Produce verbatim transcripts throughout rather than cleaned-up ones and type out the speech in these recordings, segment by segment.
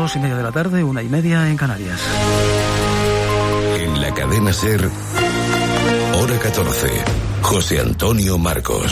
Dos y media de la tarde, una y media en Canarias. En la cadena SER, hora catorce, José Antonio Marcos.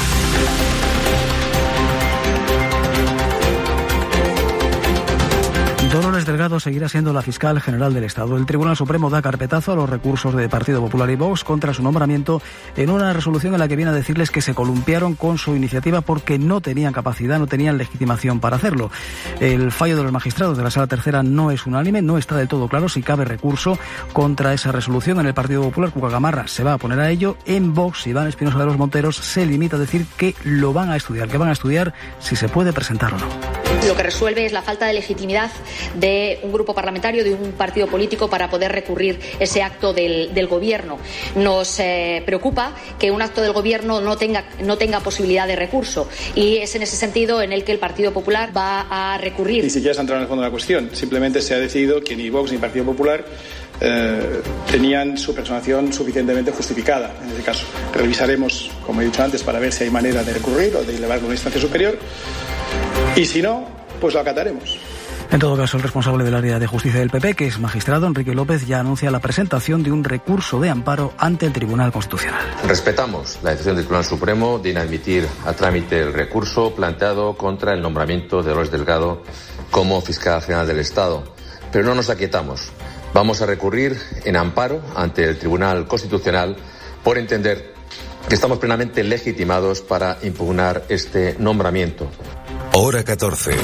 Dolores Delgado seguirá siendo la fiscal general del Estado. El Tribunal Supremo da carpetazo a los recursos de Partido Popular y Vox contra su nombramiento en una resolución en la que viene a decirles que se columpiaron con su iniciativa porque no tenían capacidad, no tenían legitimación para hacerlo. El fallo de los magistrados de la Sala Tercera no es unánime, no está del todo claro si cabe recurso contra esa resolución. En el Partido Popular, Cuca Gamarra se va a poner a ello. En Vox, Iván Espinosa de los Monteros se limita a decir que lo van a estudiar, que van a estudiar si se puede presentar o no. Lo que resuelve es la falta de legitimidad de un grupo parlamentario, de un partido político para poder recurrir ese acto del, del gobierno. Nos eh, preocupa que un acto del gobierno no tenga, no tenga posibilidad de recurso y es en ese sentido en el que el Partido Popular va a recurrir. Ni siquiera se ha entrado en el fondo de la cuestión, simplemente se ha decidido que ni Vox ni Partido Popular eh, tenían su personación suficientemente justificada en ese caso. Revisaremos, como he dicho antes, para ver si hay manera de recurrir o de elevarlo a una instancia superior y si no, pues lo acataremos. En todo caso, el responsable del área de justicia del P P, que es magistrado, Enrique López, ya anuncia la presentación de un recurso de amparo ante el Tribunal Constitucional. Respetamos la decisión del Tribunal Supremo de inadmitir a trámite el recurso planteado contra el nombramiento de Dolores Delgado como fiscal general del Estado, pero no nos aquietamos. Vamos a recurrir en amparo ante el Tribunal Constitucional por entender que estamos plenamente legitimados para impugnar este nombramiento. Hora catorce.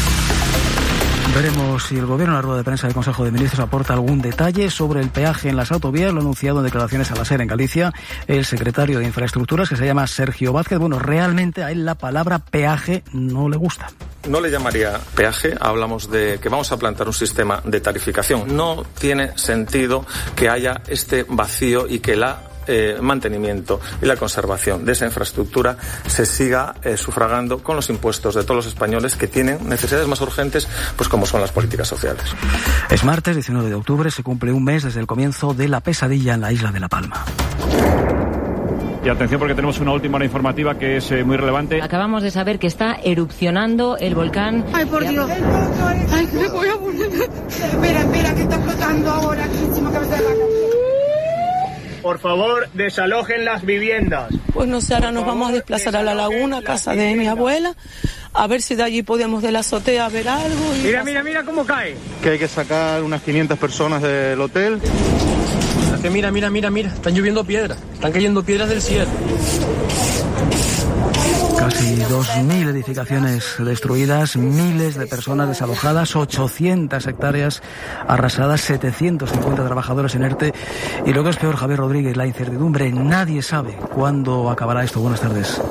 Veremos si el Gobierno en la rueda de prensa del Consejo de Ministros aporta algún detalle sobre el peaje en las autovías. Lo ha anunciado en declaraciones a la SER en Galicia el secretario de Infraestructuras, que se llama Sergio Vázquez. Bueno, realmente a él la palabra peaje no le gusta. No le llamaría peaje, hablamos de que vamos a plantear un sistema de tarificación. No tiene sentido que haya este vacío y que la Eh, mantenimiento y la conservación de esa infraestructura se siga eh, sufragando con los impuestos de todos los españoles que tienen necesidades más urgentes, pues como son las políticas sociales. Es martes diecinueve de octubre, se cumple un mes desde el comienzo de la pesadilla en la isla de La Palma. Y atención porque tenemos una última hora informativa que es eh, muy relevante. Acabamos de saber que está erupcionando el volcán. ¡Ay, por Dios! ¡Ay, me voy a poner! Espera, espera, que está explotando ahora aquí encima cabeza de vaca. Por favor, desalojen las viviendas. Pues no sé, ahora nos vamos a desplazar a la laguna, casa de mi abuela, a ver si de allí podemos de la azotea ver algo. Y mira, mira, mira cómo cae. Que hay que sacar unas quinientas personas del hotel. Es que mira, mira, mira, mira, están lloviendo piedras, están cayendo piedras del cielo. Casi dos mil edificaciones destruidas, miles de personas desalojadas, ochocientas hectáreas arrasadas, setecientos cincuenta trabajadores en ERTE. Y lo que es peor, Javier Rodríguez, la incertidumbre. Nadie sabe cuándo acabará esto. Buenas tardes.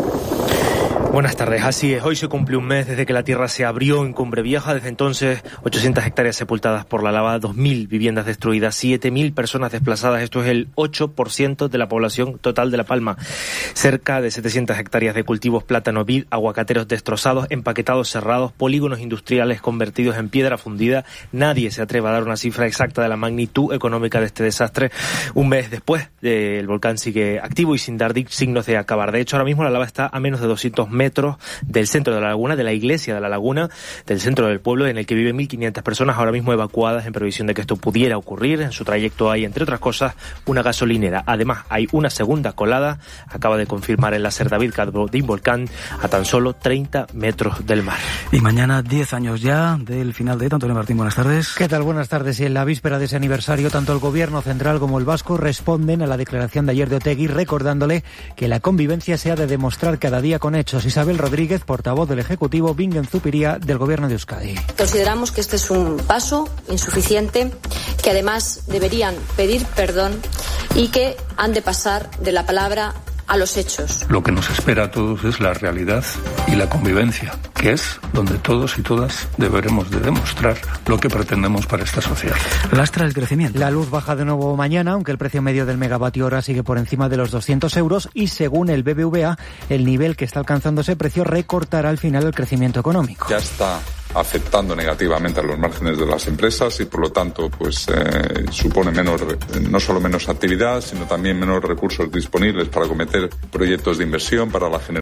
Buenas tardes, así es. Hoy se cumple un mes desde que la tierra se abrió en Cumbre Vieja. Desde entonces, ochocientas hectáreas sepultadas por la lava, dos mil viviendas destruidas, siete mil personas desplazadas. Esto es el ocho por ciento de la población total de La Palma. Cerca de setecientas hectáreas de cultivos, plátano, vid, aguacateros destrozados, empaquetados, cerrados, polígonos industriales convertidos en piedra fundida. Nadie se atreve a dar una cifra exacta de la magnitud económica de este desastre. Un mes después, el volcán sigue activo y sin dar signos de acabar. De hecho, ahora mismo la lava está a menos de doscientos metros del centro de la laguna, de la iglesia de la laguna, del centro del pueblo en el que viven mil quinientas personas ahora mismo evacuadas en previsión de que esto pudiera ocurrir. En su trayecto hay, entre otras cosas, una gasolinera. Además, hay una segunda colada, acaba de confirmar el láser David Cadbodín Volcán, a tan solo treinta metros del mar. Y mañana, diez años ya del final de ETA. Antonio Martín, buenas tardes. ¿Qué tal? Buenas tardes. Y en la víspera de ese aniversario, tanto el Gobierno central como el vasco responden a la declaración de ayer de Otegi, recordándole que la convivencia se ha de demostrar cada día con hechos. Isabel Rodríguez, portavoz del Ejecutivo, Bingen Zupiria, del Gobierno de Euskadi. Consideramos que este es un paso insuficiente, que además deberían pedir perdón y que han de pasar de la palabra a los hechos. Lo que nos espera a todos es la realidad y la convivencia, que es donde todos y todas deberemos de demostrar lo que pretendemos para esta sociedad. Lastra el crecimiento. La luz baja de nuevo mañana, aunque el precio medio del megavatio hora sigue por encima de los doscientos euros y según el B B V A, el nivel que está alcanzando ese precio recortará al final el crecimiento económico. Ya está afectando negativamente a los márgenes de las empresas y por lo tanto pues eh, supone menor, no solo menos actividad, sino también menos recursos disponibles para acometer proyectos de inversión, para la generación